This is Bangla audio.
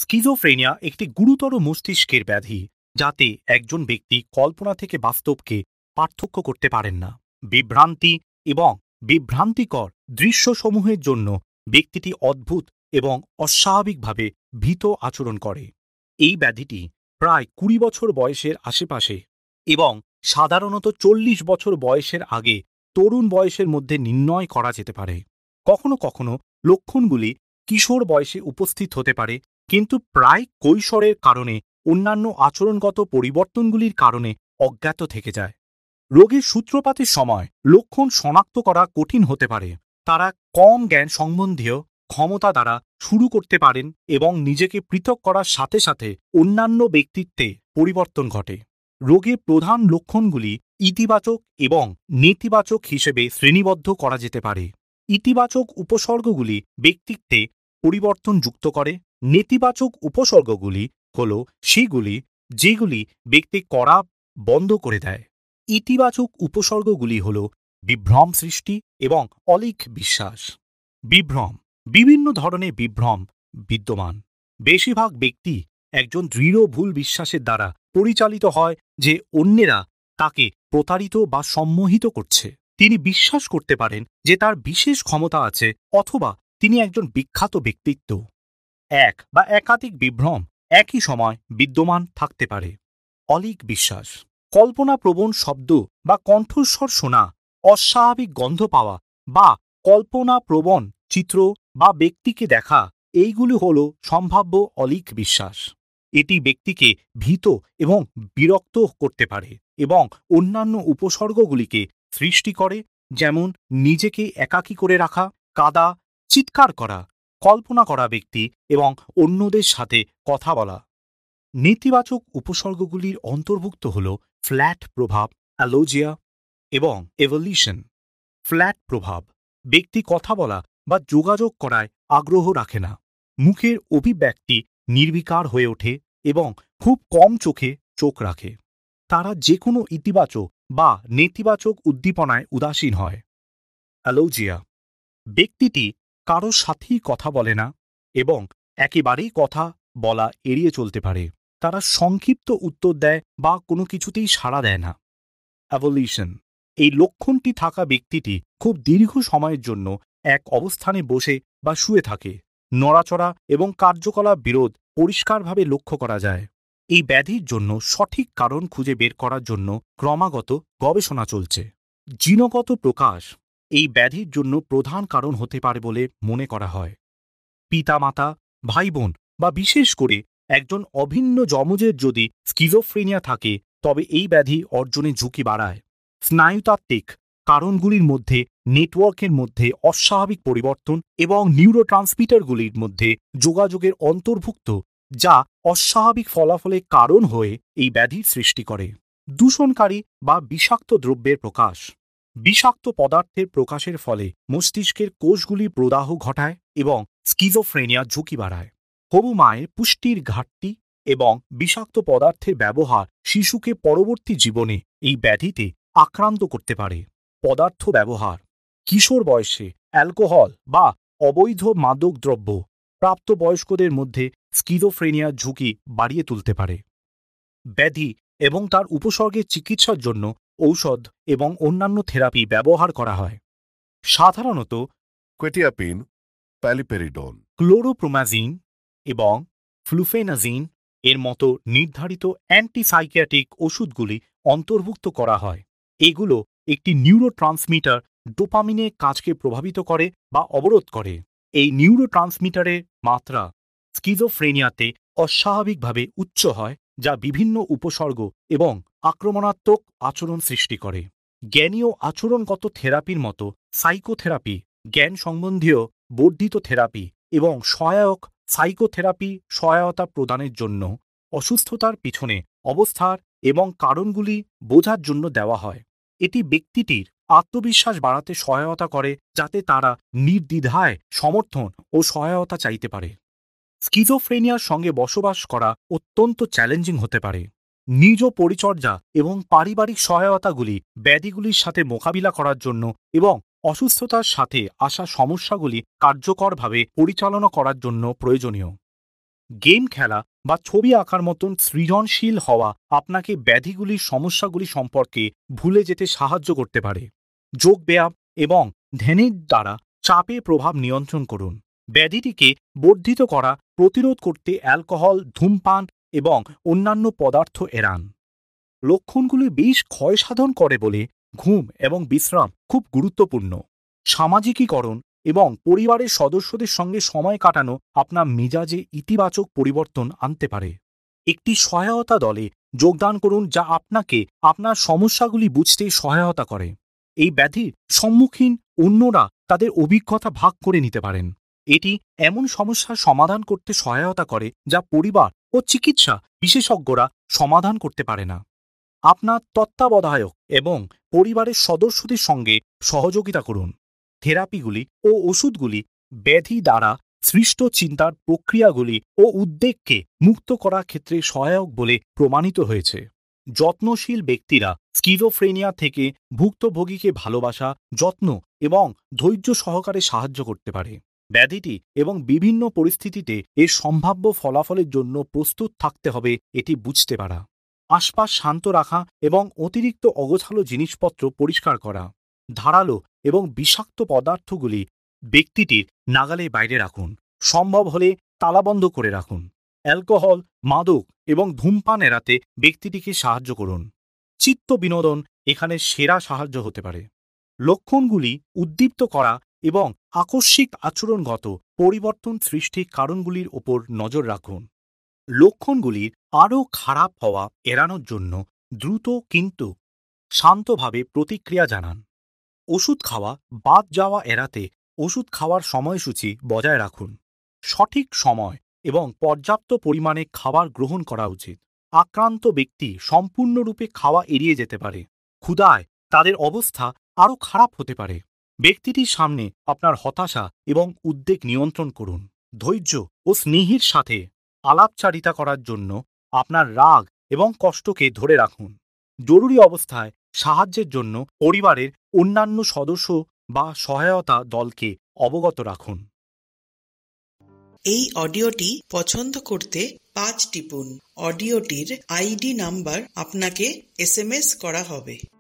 স্কিজোফ্রেনিয়া একটি গুরুতর মস্তিষ্কের ব্যাধি যাতে একজন ব্যক্তি কল্পনা থেকে বাস্তবকে পার্থক্য করতে পারেন না। বিভ্রান্তি এবং বিভ্রান্তিকর দৃশ্যসমূহের জন্য ব্যক্তিটি অদ্ভুত এবং অস্বাভাবিকভাবে ভীত আচরণ করে। এই ব্যাধিটি প্রায় ২০ বছর বয়সের আশেপাশে এবং সাধারণত ৪০ বছর বয়সের আগে তরুণ বয়সের মধ্যে নির্ণয় করা যেতে পারে। কখনো কখনো লক্ষণগুলি কিশোর বয়সে উপস্থিত হতে পারে, কিন্তু প্রায় কৈশোরের কারণে অন্যান্য আচরণগত পরিবর্তনগুলির কারণে অজ্ঞাত থেকে যায়। রোগের সূত্রপাতের সময় লক্ষণ শনাক্ত করা কঠিন হতে পারে। তারা কম জ্ঞান সম্বন্ধীয় ক্ষমতা দ্বারা শুরু করতে পারেন এবং নিজেকে পৃথক করার সাথে সাথে অন্যান্য ব্যক্তিত্বে পরিবর্তন ঘটে। রোগের প্রধান লক্ষণগুলি ইতিবাচক এবং নেতিবাচক হিসেবে শ্রেণীবদ্ধ করা যেতে পারে। ইতিবাচক উপসর্গগুলি ব্যক্তিত্বে পরিবর্তন যুক্ত করে। নেতিবাচক উপসর্গগুলি হল সেগুলি যেগুলি ব্যক্তি করা বন্ধ করে দেয়। ইতিবাচক উপসর্গগুলি হল বিভ্রম সৃষ্টি এবং অলীক বিশ্বাস। বিভ্রম, বিভিন্ন ধরনের বিভ্রম বিদ্যমান। বেশিরভাগ ব্যক্তি একজন দৃঢ় ভুল বিশ্বাসের দ্বারা পরিচালিত হয় যে অন্যেরা তাকে প্রতারিত বা সম্মোহিত করছে। তিনি বিশ্বাস করতে পারেন যে তার বিশেষ ক্ষমতা আছে, অথবা তিনি একজন বিখ্যাত ব্যক্তিত্ব। এক বা একাধিক বিভ্রম একই সময় বিদ্যমান থাকতে পারে। অলীক বিশ্বাস, কল্পনাপ্রবণ শব্দ বা কণ্ঠস্বর শোনা, অস্বাভাবিক গন্ধ পাওয়া বা কল্পনাপ্রবণ চিত্র বা ব্যক্তিকে দেখা, এইগুলি হল সম্ভাব্য অলীক বিশ্বাস। এটি ব্যক্তিকে ভীত এবং বিরক্ত করতে পারে এবং অন্যান্য উপসর্গগুলিকে সৃষ্টি করে, যেমন নিজেকে একাকী করে রাখা, কাঁদা, চিৎকার করা, কল্পনা করা ব্যক্তি এবং অন্যদের সাথে কথা বলা। নেতিবাচক উপসর্গগুলির অন্তর্ভুক্ত হল ফ্ল্যাট প্রভাব, অ্যালোজিয়া এবং এভলিউশন। ফ্ল্যাট প্রভাব, ব্যক্তি কথা বলা বা যোগাযোগ করায় আগ্রহ রাখে না। মুখের অভিব্যক্তি নির্বিকার হয়ে ওঠে এবং খুব কম চোখে চোখ রাখে। তারা যে কোনো ইতিবাচক বা নেতিবাচক উদ্দীপনায় উদাসীন হয়। অ্যালোজিয়া, ব্যক্তিটি কারোর সাথেই কথা বলে না এবং একেবারেই কথা বলা এড়িয়ে চলতে পারে। তারা সংক্ষিপ্ত উত্তর দেয় বা কোনো কিছুতেই সাড়া দেয় না। অ্যাভলিউশন, এই লক্ষণটি থাকা ব্যক্তিটি খুব দীর্ঘ সময়ের জন্য এক অবস্থানে বসে বা শুয়ে থাকে। নড়াচড়া এবং কার্যকলাপ বিরোধ পরিষ্কারভাবে লক্ষ্য করা যায়। এই ব্যাধির জন্য সঠিক কারণ খুঁজে বের করার জন্য ক্রমাগত গবেষণা চলছে। জিনগত প্রকাশ এই ব্যাধির জন্য প্রধান কারণ হতে পারে বলে মনে করা হয়। পিতামাতা, ভাই বোন বা বিশেষ করে একজন অভিন্ন যমজের যদি স্কিজোফ্রেনিয়া থাকে, তবে এই ব্যাধি অর্জনের ঝুঁকি বাড়ায়। স্নায়ুতাত্ত্বিক কারণগুলির মধ্যে নেটওয়ার্কের মধ্যে অস্বাভাবিক পরিবর্তন এবং নিউরোট্রান্সমিটারগুলির মধ্যে যোগাযোগের অন্তর্ভুক্ত, যা অস্বাভাবিক ফলাফলের কারণ হয়ে এই ব্যাধির সৃষ্টি করে। দূষণকারী বা বিষাক্ত দ্রব্যের প্রকাশ, বিষাক্ত পদার্থের প্রকাশের ফলে মস্তিষ্কের কোষগুলি প্রদাহ ঘটায় এবং স্কিজোফ্রেনিয়া ঝুঁকি বাড়ায়। হবু মায়ের পুষ্টির ঘাটতি এবং বিষাক্ত পদার্থের ব্যবহার শিশুকে পরবর্তী জীবনে এই ব্যাধিতে আক্রান্ত করতে পারে। পদার্থ ব্যবহার, কিশোর বয়সে অ্যালকোহল বা অবৈধ মাদক দ্রব্য প্রাপ্তবয়স্কদের মধ্যে স্কিজোফ্রেনিয়ার ঝুঁকি বাড়িয়ে তুলতে পারে। ব্যাধি এবং তার উপসর্গের চিকিৎসার জন্য ঔষধ এবং অন্যান্য থেরাপি ব্যবহার করা হয়। সাধারণত কোয়েটিয়াপিন, প্যালিপেরিডন, ক্লোরোপ্রোমাজিন এবং ফ্লুফেনাজিন এর মতো নির্ধারিত অ্যান্টিসাইকিয়াট্রিক ওষুধগুলি অন্তর্ভুক্ত করা হয়। এগুলো একটি নিউরোট্রান্সমিটার ডোপামিনের কাজকে প্রভাবিত করে বা অবরোধ করে। এই নিউরোট্রান্সমিটারের মাত্রা স্কিজোফ্রেনিয়াতে অস্বাভাবিকভাবে উচ্চ হয়, যা বিভিন্ন উপসর্গ এবং আক্রমণাত্মক আচরণ সৃষ্টি করে। জ্ঞানীয় আচরণগত থেরাপির মতো সাইকোথেরাপি, জ্ঞান সম্বন্ধীয় বর্ধিত থেরাপি এবং সহায়ক সাইকোথেরাপি সহায়তা প্রদানের জন্য অসুস্থতার পিছনে অবস্থার এবং কারণগুলি বোঝার জন্য দেওয়া হয়। এটি ব্যক্তিটির আত্মবিশ্বাস বাড়াতে সহায়তা করে, যাতে তারা নির্দ্বিধায় সমর্থন ও সহায়তা চাইতে পারে। স্কিজোফ্রেনিয়ার সঙ্গে বসবাস করা অত্যন্ত চ্যালেঞ্জিং হতে পারে। নিজ পরিচর্যা এবং পারিবারিক সহায়তাগুলি ব্যাধিগুলির সাথে মোকাবিলা করার জন্য এবং অসুস্থতার সাথে আসা সমস্যাগুলি কার্যকরভাবে পরিচালনা করার জন্য প্রয়োজনীয়। গেম খেলা বা ছবি আঁকার মতন সৃজনশীল হওয়া আপনাকে ব্যাধিগুলির সমস্যাগুলি সম্পর্কে ভুলে যেতে সাহায্য করতে পারে। যোগব্যায়াম এবং ধ্যানের দ্বারা চাপে প্রভাব নিয়ন্ত্রণ করুন। ব্যাধিটিকে বর্ধিত করা প্রতিরোধ করতে অ্যালকোহল, ধূমপান এবং অন্যান্য পদার্থ এড়ান। লক্ষণগুলি বেশ ক্ষয়সাধন করে বলে ঘুম এবং বিশ্রাম খুব গুরুত্বপূর্ণ। সামাজিকীকরণ এবং পরিবারের সদস্যদের সঙ্গে সময় কাটানো আপনার মেজাজে ইতিবাচক পরিবর্তন আনতে পারে। একটি সহায়তা দলে যোগদান করুন যা আপনাকে আপনার সমস্যাগুলি বুঝতে সহায়তা করে। এই ব্যাধির সম্মুখীন অন্যরা তাদের অভিজ্ঞতা ভাগ করে নিতে পারেন। এটি এমন সমস্যার সমাধান করতে সহায়তা করে যা পরিবার ও চিকিৎসা বিশেষজ্ঞরা সমাধান করতে পারে না। আপনার তত্ত্বাবধায়ক এবং পরিবারের সদস্যদের সঙ্গে সহযোগিতা করুন। থেরাপিগুলি ও ওষুধগুলি ব্যাধি দ্বারা সৃষ্ট চিন্তার প্রক্রিয়াগুলি ও উদ্বেগকে মুক্ত করার ক্ষেত্রে সহায়ক বলে প্রমাণিত হয়েছে। যত্নশীল ব্যক্তিরা স্কিজোফ্রেনিয়া থেকে ভুক্তভোগীকে ভালোবাসা, যত্ন এবং ধৈর্য সহকারে সাহায্য করতে পারে। ব্যাধিটি এবং বিভিন্ন পরিস্থিতিতে এর সম্ভাব্য ফলাফলের জন্য প্রস্তুত থাকতে হবে এটি বুঝতে পারা। আশপাশ শান্ত রাখা এবং অতিরিক্ত অগোছালো জিনিসপত্র পরিষ্কার করা। ধারালো এবং বিষাক্ত পদার্থগুলি ব্যক্তিটির নাগালের বাইরে রাখুন। সম্ভব হলে তালাবন্ধ করে রাখুন। অ্যালকোহল, মাদক এবং ধূমপান এড়াতে ব্যক্তিটিকে সাহায্য করুন। চিত্ত বিনোদন এখানে সেরা সাহায্য হতে পারে। লক্ষণগুলি উদ্দীপ্ত করা এবং আকস্মিক আচরণগত পরিবর্তন সৃষ্টির কারণগুলির ওপর নজর রাখুন। লক্ষণগুলির আরও খারাপ হওয়া এড়ানোর জন্য দ্রুত কিন্তু শান্তভাবে প্রতিক্রিয়া জানান। ওষুধ খাওয়া বাদ যাওয়া এড়াতে ওষুধ খাওয়ার সময়সূচি বজায় রাখুন। সঠিক সময় এবং পর্যাপ্ত পরিমাণে খাবার গ্রহণ করা উচিত। আক্রান্ত ব্যক্তি সম্পূর্ণরূপে খাওয়া এড়িয়ে যেতে পারে। ক্ষুধায় তাদের অবস্থা আরও খারাপ হতে পারে। ব্যক্তিটির সামনে আপনার হতাশা এবং উদ্বেগ নিয়ন্ত্রণ করুন। ধৈর্য ও স্নেহের সাথে আলাপচারিতা করার জন্য আপনার রাগ এবং কষ্টকে ধরে রাখুন। জরুরি অবস্থায় সাহায্যের জন্য পরিবারের অন্যান্য সদস্য বা সহায়তা দলকে অবগত রাখুন। এই অডিওটি পছন্দ করতে 5 টিপুন। অডিওটির আইডি নাম্বার আপনাকে SMS করা হবে।